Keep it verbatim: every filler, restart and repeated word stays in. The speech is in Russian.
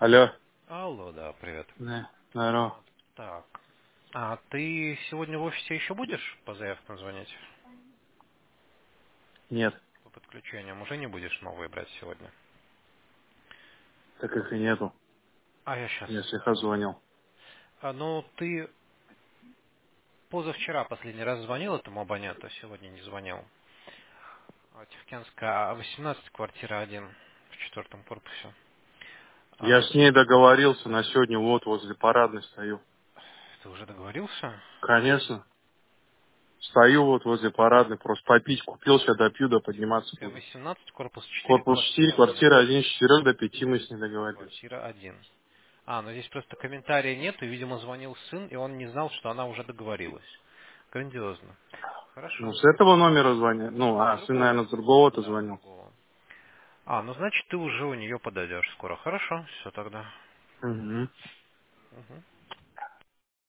Алло. Алло, да, привет. Да, здорово. А, Так, а ты сегодня в офисе еще будешь по заявкам звонить? Нет, По подключениям уже не будешь новые брать сегодня? так их и нету. А я сейчас. Я всех озвонил. А, ну, ты позавчера последний раз звонил этому абоненту, сегодня не звонил. А, Тихоокеанская, восемнадцать, квартира один в четвертом корпусе. Я А, с ней договорился, на сегодня вот возле парадной стою. ты уже договорился? Конечно. Стою вот возле парадной, просто попить купил, сейчас допью, да подниматься Т буду. восемнадцать, корпус четыре, Корпус четыре, квартира один. квартира один, с четырёх до пяти мы с ней договорились. Квартира один. А, ну здесь просто комментария нет, и, видимо, звонил сын, и он не знал, что она уже договорилась. Грандиозно. Ну, Хорошо. с этого номера звонят. Ну, С а сын, другого. наверное, с другого-то Да, с звонил. другого. А, ну значит, ты уже у нее подойдешь скоро. Хорошо, все тогда. Угу. Мгм.